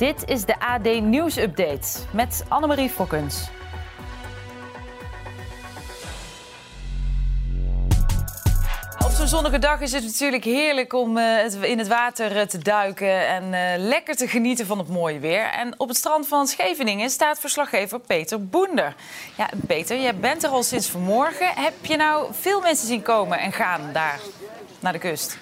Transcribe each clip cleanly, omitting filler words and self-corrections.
Dit is de AD Nieuws Update met Annemarie Fokkens. Op zo'n zonnige dag is het natuurlijk heerlijk om in het water te duiken en lekker te genieten van het mooie weer. En op het strand van Scheveningen staat verslaggever Peter Boender. Ja, Peter, jij bent er al sinds vanmorgen. Heb je nou veel mensen zien komen en gaan daar naar de kust?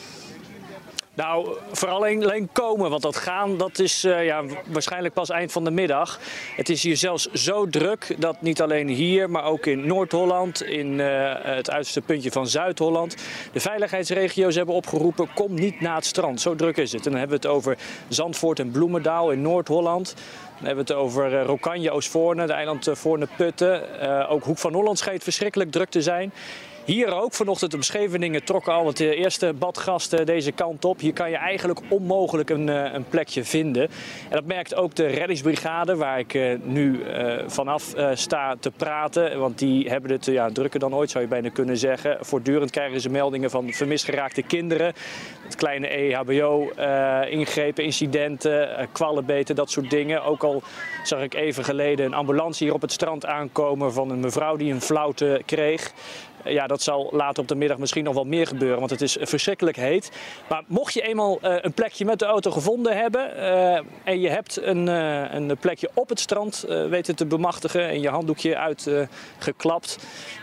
Nou, vooral alleen komen, want dat gaan dat is waarschijnlijk pas eind van de middag. Het is hier zelfs zo druk dat niet alleen hier, maar ook in Noord-Holland, in het uiterste puntje van Zuid-Holland, de veiligheidsregio's hebben opgeroepen, kom niet naar het strand. Zo druk is het. En dan hebben we het over Zandvoort en Bloemendaal in Noord-Holland. Dan hebben we het over Rokanje, Oostvoorne, de eiland Voorne-Putten. Ook Hoek van Holland schijnt verschrikkelijk druk te zijn. Hier ook, vanochtend op Scheveningen trokken al het eerste badgasten deze kant op. Hier kan je eigenlijk onmogelijk een plekje vinden. En dat merkt ook de reddingsbrigade, waar ik nu vanaf sta te praten. Want die hebben het drukker dan ooit, zou je bijna kunnen zeggen. Voortdurend krijgen ze meldingen van vermist geraakte kinderen. Het kleine EHBO, ingrepen, incidenten, kwallenbeten, dat soort dingen. Ook al zag ik even geleden een ambulance hier op het strand aankomen van een mevrouw die een flauwte kreeg. Ja, dat zal later op de middag misschien nog wel meer gebeuren, want het is verschrikkelijk heet. Maar mocht je eenmaal een plekje met de auto gevonden hebben en je hebt een plekje op het strand weten te bemachtigen en je handdoekje uitgeklapt,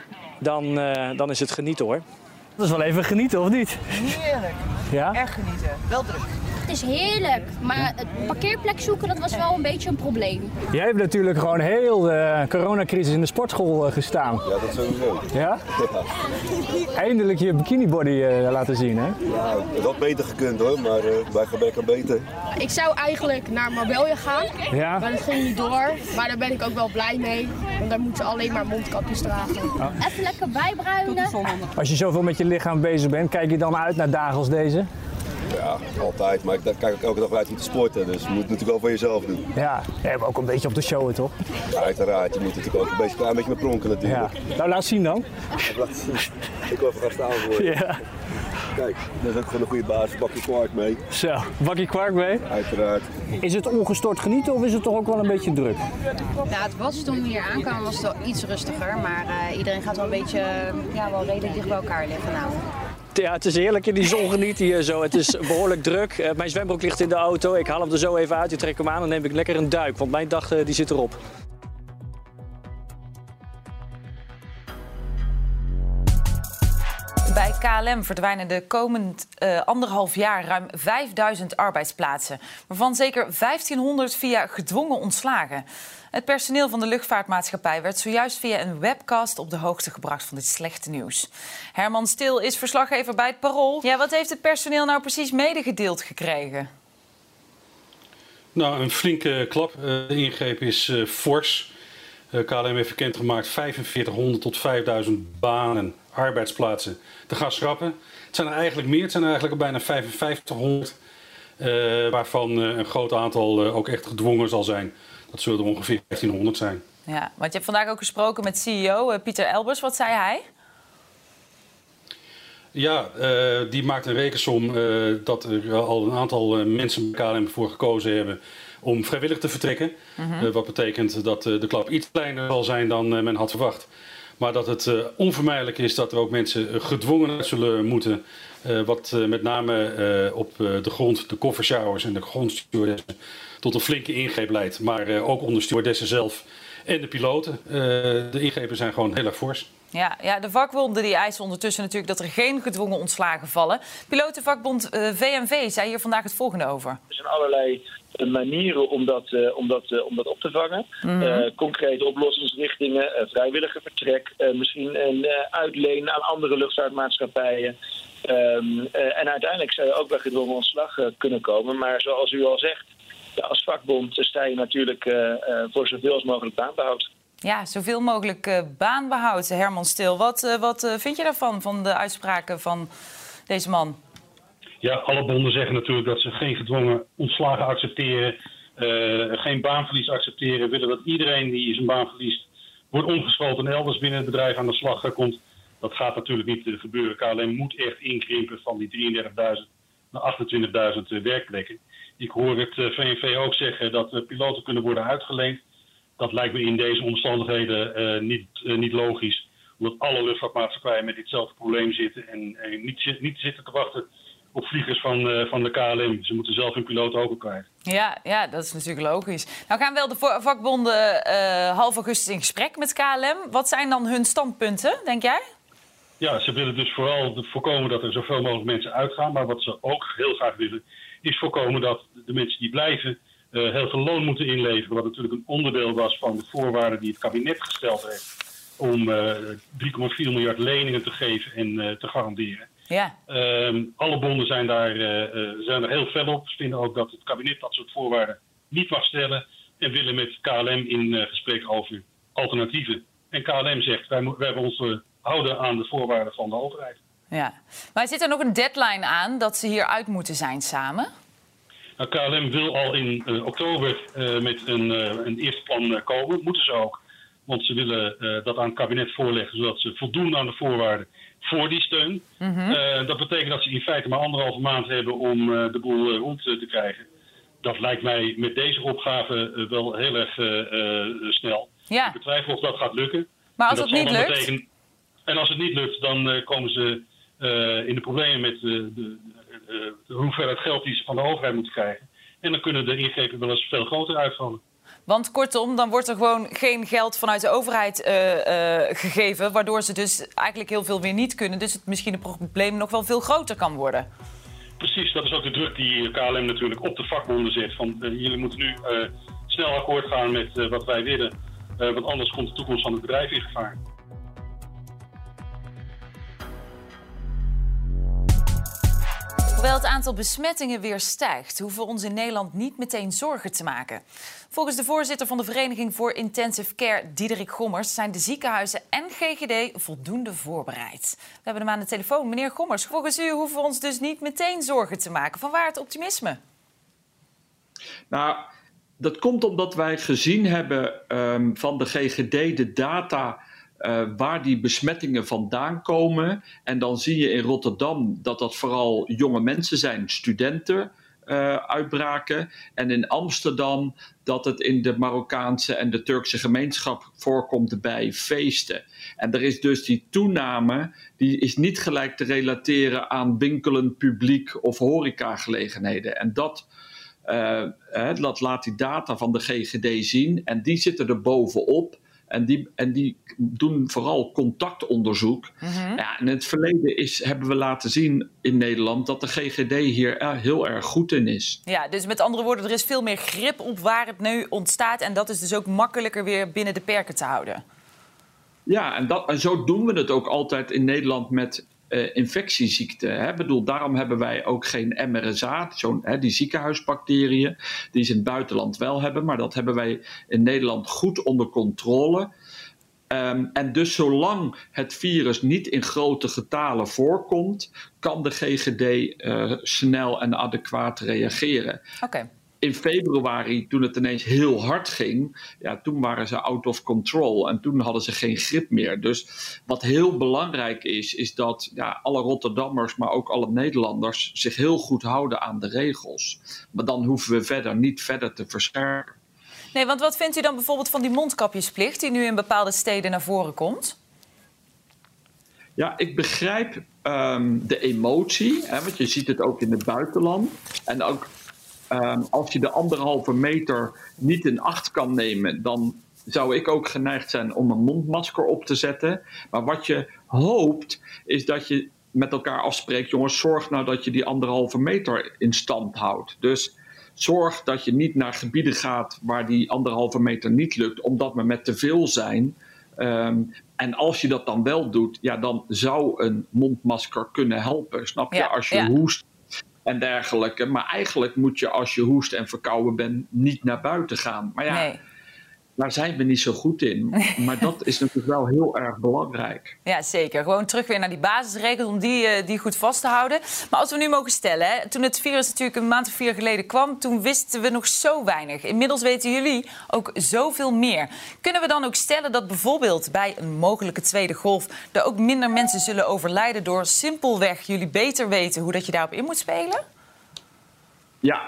dan is het genieten, hoor. Dat is wel even genieten, of niet? Heerlijk. Ja? Echt genieten. Wel druk. Het is heerlijk, maar het parkeerplek zoeken, dat was wel een beetje een probleem. Jij hebt natuurlijk gewoon heel de coronacrisis in de sportschool gestaan. Ja, dat sowieso. Ja? Eindelijk je bikinibody laten zien, hè? Ja, het had beter gekund hoor, maar wij gaan beter. Ik zou eigenlijk naar Marbella gaan, Ja? maar dat ging niet door. Maar daar ben ik ook wel blij mee, want daar moeten ze alleen maar mondkapjes dragen. Even lekker bijbruinen. Als je zoveel met je lichaam bezig bent, kijk je dan uit naar dagen als deze? Ja, altijd. Maar daar kijk ik elke dag uit om te sporten, dus je moet het natuurlijk wel voor jezelf doen. Ja, je hebt ook een beetje op de show, toch? Ja, uiteraard, je moet natuurlijk ook een klein beetje met pronken natuurlijk. Ja. Nou, laat zien dan. Ik wil even gaan staan voor je. Ja. Kijk, dat is ook gewoon een goede basis, bakje kwark mee. Zo, bakje kwark mee. Uiteraard. Is het ongestoord genieten of is het toch ook wel een beetje druk? Ja, het was toen we hier aankwamen was het wel iets rustiger, maar iedereen gaat wel een beetje, wel redelijk dicht bij elkaar liggen nou. Ja, het is heerlijk in die zon genieten hier zo. Het is behoorlijk druk. Mijn zwembroek ligt in de auto. Ik haal hem er zo even uit. Ik trek hem aan en neem ik lekker een duik. Want mijn dag die zit erop. Bij KLM verdwijnen de komend 1,5 jaar ruim 5000 arbeidsplaatsen. Waarvan zeker 1500 via gedwongen ontslagen. Het personeel van de luchtvaartmaatschappij werd zojuist via een webcast op de hoogte gebracht van dit slechte nieuws. Herman Stil is verslaggever bij het Parool. Ja, wat heeft het personeel nou precies medegedeeld gekregen? Nou, een flinke klap. De ingreep is fors. KLM heeft bekendgemaakt 4500 tot 5000 banen, arbeidsplaatsen te gaan schrappen. Het zijn er eigenlijk meer. Het zijn er eigenlijk bijna 5500. Waarvan een groot aantal ook echt gedwongen zal zijn. Dat zullen er ongeveer 1500 zijn. Ja, want je hebt vandaag ook gesproken met CEO Pieter Elbers. Wat zei hij? Ja, die maakt een rekensom dat er al een aantal mensen bij KLM voor gekozen hebben om vrijwillig te vertrekken. Wat betekent dat de klap iets kleiner zal zijn dan men had verwacht. Maar dat het onvermijdelijk is dat er ook mensen gedwongen zullen moeten. Wat met name op de grond, de koffershowers en de grondstewardessen tot een flinke ingreep leidt. Maar ook onder stewardessen zelf en de piloten. De ingrepen zijn gewoon heel erg fors. Ja, de vakbonden die eisen ondertussen natuurlijk dat er geen gedwongen ontslagen vallen. Pilotenvakbond VNV zei hier vandaag het volgende over. Er zijn allerlei manieren om dat op te vangen. Concrete oplossingsrichtingen, vrijwillige vertrek, misschien een uitleen aan andere luchtvaartmaatschappijen. En uiteindelijk zou je ook bij gedwongen ontslag kunnen komen. Maar zoals u al zegt, als vakbond sta je natuurlijk voor zoveel als mogelijk baanbehoud. Ja, zoveel mogelijk baanbehoud, Herman Stil. Wat vind je daarvan, van de uitspraken van deze man? Ja, alle bonden zeggen natuurlijk dat ze geen gedwongen ontslagen accepteren. Geen baanverlies accepteren. Willen dat iedereen die zijn baan verliest wordt omgeschoten en elders binnen het bedrijf aan de slag komt. Dat gaat natuurlijk niet gebeuren. KLM moet echt inkrimpen van die 33.000 naar 28.000 werkplekken. Ik hoor het VNV ook zeggen dat piloten kunnen worden uitgeleend. Dat lijkt me in deze omstandigheden niet logisch. Omdat alle luchtvaartmaatschappijen met ditzelfde probleem zitten en niet zitten te wachten op vliegers van de KLM. Ze moeten zelf hun piloten ook kwijt. Ja, dat is natuurlijk logisch. Nou gaan wel de vakbonden half augustus in gesprek met KLM. Wat zijn dan hun standpunten, denk jij? Ja, ze willen dus vooral voorkomen dat er zoveel mogelijk mensen uitgaan. Maar wat ze ook heel graag willen, is voorkomen dat de mensen die blijven heel veel loon moeten inleveren. Wat natuurlijk een onderdeel was van de voorwaarden die het kabinet gesteld heeft om 3,4 miljard leningen te geven en te garanderen. Ja. Alle bonden zijn er heel fel op. Ze vinden ook dat het kabinet dat soort voorwaarden niet mag stellen en willen met KLM in gesprek over alternatieven. En KLM zegt, wij hebben ons houden aan de voorwaarden van de overheid. Ja, maar zit er nog een deadline aan dat ze hier uit moeten zijn samen? Nou, KLM wil al in oktober met een eerste plan komen. Moeten ze ook. Want ze willen dat aan het kabinet voorleggen, zodat ze voldoen aan de voorwaarden voor die steun. Dat betekent dat ze in feite maar 1,5 maand hebben om de boel rond te krijgen. Dat lijkt mij met deze opgave wel heel erg snel. Ja. Ik betwijfel of dat gaat lukken. Maar als het niet lukt? En als het niet lukt, dan komen ze in de problemen met de hoeveelheid geld die ze van de overheid moeten krijgen. En dan kunnen de ingrepen wel eens veel groter uitvallen. Want kortom, dan wordt er gewoon geen geld vanuit de overheid gegeven, waardoor ze dus eigenlijk heel veel weer niet kunnen. Dus het misschien het probleem nog wel veel groter kan worden. Precies, dat is ook de druk die KLM natuurlijk op de vakbonden zet. Van jullie moeten nu snel akkoord gaan met wat wij willen, want anders komt de toekomst van het bedrijf in gevaar. Hoewel het aantal besmettingen weer stijgt, hoeven we ons in Nederland niet meteen zorgen te maken. Volgens de voorzitter van de Vereniging voor Intensive Care, Diederik Gommers, zijn de ziekenhuizen en GGD voldoende voorbereid. We hebben hem aan de telefoon. Meneer Gommers, volgens u hoeven we ons dus niet meteen zorgen te maken. Vanwaar het optimisme? Nou, dat komt omdat wij gezien hebben van de GGD de data waar die besmettingen vandaan komen. En dan zie je in Rotterdam dat vooral jonge mensen zijn, studenten, uitbraken. En in Amsterdam dat het in de Marokkaanse en de Turkse gemeenschap voorkomt bij feesten. En er is dus die toename, die is niet gelijk te relateren aan winkelen, publiek of horecagelegenheden. En dat laat die data van de GGD zien en die zitten er bovenop. En die doen vooral contactonderzoek. Ja, in het verleden hebben we laten zien in Nederland dat de GGD hier heel erg goed in is. Ja, dus met andere woorden, er is veel meer grip op waar het nu ontstaat. En dat is dus ook makkelijker weer binnen de perken te houden. Ja, en zo doen we het ook altijd in Nederland met infectieziekten. Daarom hebben wij ook geen MRSA, die ziekenhuisbacteriën, die ze in het buitenland wel hebben, maar dat hebben wij in Nederland goed onder controle. En dus zolang het virus niet in grote getalen voorkomt, kan de GGD snel en adequaat reageren. Okay. In februari, toen het ineens heel hard ging, toen waren ze out of control en toen hadden ze geen grip meer. Dus wat heel belangrijk is dat alle Rotterdammers, maar ook alle Nederlanders zich heel goed houden aan de regels. Maar dan hoeven we niet verder te verscherpen. Nee, want wat vindt u dan bijvoorbeeld van die mondkapjesplicht die nu in bepaalde steden naar voren komt? Ja, ik begrijp de emotie, want je ziet het ook in het buitenland. En ook als je de 1,5 meter niet in acht kan nemen, dan zou ik ook geneigd zijn om een mondmasker op te zetten. Maar wat je hoopt, is dat je met elkaar afspreekt, jongens, zorg nou dat je die 1,5 meter in stand houdt. Dus zorg dat je niet naar gebieden gaat waar die 1,5 meter niet lukt, omdat we met te veel zijn. En als je dat dan wel doet, dan zou een mondmasker kunnen helpen. Snap je? Als je hoest en dergelijke. Maar eigenlijk moet je, als je hoest en verkouden bent, niet naar buiten gaan. Maar daar zijn we niet zo goed in. Maar dat is natuurlijk wel heel erg belangrijk. Ja, zeker. Gewoon terug weer naar die basisregels om die goed vast te houden. Maar als we nu mogen stellen, toen het virus natuurlijk een maand of 4 geleden kwam, toen wisten we nog zo weinig. Inmiddels weten jullie ook zoveel meer. Kunnen we dan ook stellen dat bijvoorbeeld bij een mogelijke tweede golf er ook minder mensen zullen overlijden door simpelweg jullie beter weten hoe dat je daarop in moet spelen? Ja.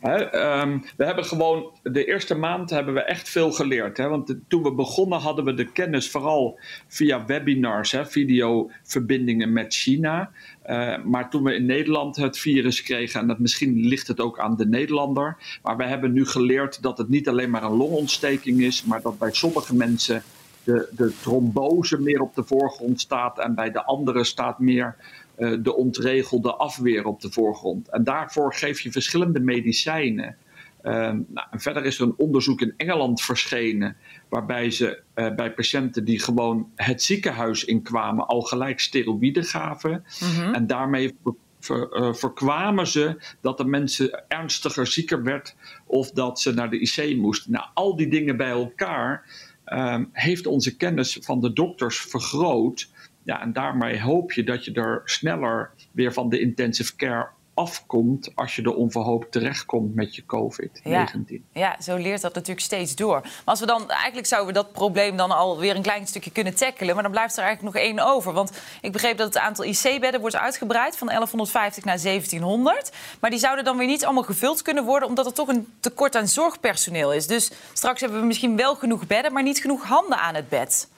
We hebben gewoon de eerste maand hebben we echt veel geleerd. Want toen we begonnen hadden we de kennis vooral via webinars, videoverbindingen met China. Maar toen we in Nederland het virus kregen, en misschien ligt het ook aan de Nederlander, maar we hebben nu geleerd dat het niet alleen maar een longontsteking is, maar dat bij sommige mensen de trombose meer op de voorgrond staat en bij de anderen staat meer de ontregelde afweer op de voorgrond. En daarvoor geef je verschillende medicijnen. En verder is er een onderzoek in Engeland verschenen, waarbij ze bij patiënten die gewoon het ziekenhuis inkwamen al gelijk steroïden gaven. Mm-hmm. En daarmee voorkwamen ze dat de mensen ernstiger zieker werd of dat ze naar de IC moesten. Nou, al die dingen bij elkaar heeft onze kennis van de dokters vergroot. Ja, en daarmee hoop je dat je er sneller weer van de intensive care afkomt als je er onverhoopt terechtkomt met je COVID-19. Ja, zo leert dat natuurlijk steeds door. Maar als we dan, eigenlijk zouden we dat probleem dan alweer een klein stukje kunnen tackelen, maar dan blijft er eigenlijk nog één over. Want ik begreep dat het aantal IC-bedden wordt uitgebreid van 1150 naar 1700. Maar die zouden dan weer niet allemaal gevuld kunnen worden, omdat er toch een tekort aan zorgpersoneel is. Dus straks hebben we misschien wel genoeg bedden, maar niet genoeg handen aan het bed.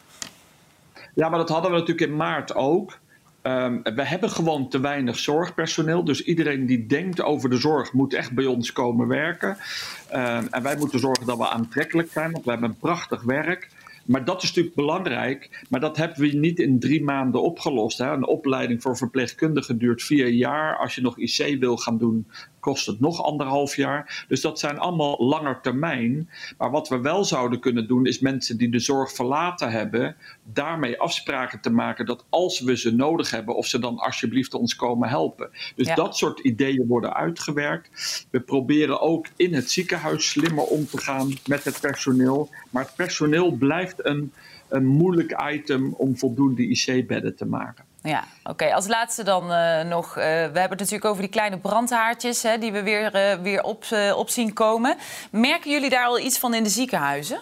Ja, maar dat hadden we natuurlijk in maart ook. We hebben gewoon te weinig zorgpersoneel. Dus iedereen die denkt over de zorg moet echt bij ons komen werken. En wij moeten zorgen dat we aantrekkelijk zijn, want we hebben een prachtig werk. Maar dat is natuurlijk belangrijk. Maar dat hebben we niet in 3 maanden opgelost. Een opleiding voor verpleegkundigen duurt 4 jaar. Als je nog IC wil gaan doen, kost het nog 1,5 jaar. Dus dat zijn allemaal langer termijn. Maar wat we wel zouden kunnen doen, is mensen die de zorg verlaten hebben, daarmee afspraken te maken dat als we ze nodig hebben, of ze dan alsjeblieft ons komen helpen. Dus dat soort ideeën worden uitgewerkt. We proberen ook in het ziekenhuis slimmer om te gaan met het personeel. Maar het personeel blijft een moeilijk item om voldoende IC-bedden te maken. Ja, oké. Als laatste dan nog, we hebben het natuurlijk over die kleine brandhaartjes die we weer op zien komen. Merken jullie daar al iets van in de ziekenhuizen?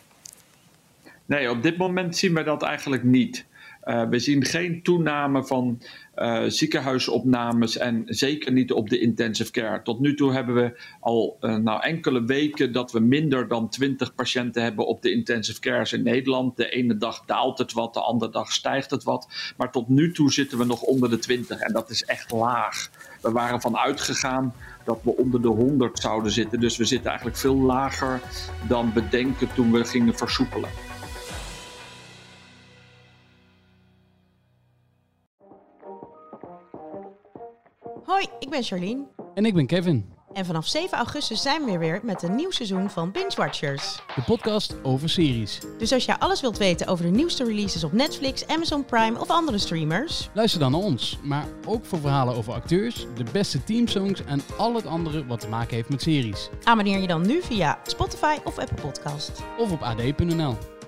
Nee, op dit moment zien we dat eigenlijk niet. We zien geen toename van ziekenhuisopnames en zeker niet op de intensive care. Tot nu toe hebben we al enkele weken dat we minder dan 20 patiënten hebben op de intensive cares in Nederland. De ene dag daalt het wat, de andere dag stijgt het wat. Maar tot nu toe zitten we nog onder de 20 en dat is echt laag. We waren van uitgegaan dat we onder de 100 zouden zitten. Dus we zitten eigenlijk veel lager dan we denken toen we gingen versoepelen. Hoi, ik ben Charlene. En ik ben Kevin. En vanaf 7 augustus zijn we weer met een nieuw seizoen van Binge Watchers. De podcast over series. Dus als jij alles wilt weten over de nieuwste releases op Netflix, Amazon Prime of andere streamers, luister dan naar ons. Maar ook voor verhalen over acteurs, de beste teamsongs en al het andere wat te maken heeft met series. Abonneer je dan nu via Spotify of Apple Podcast. Of op ad.nl.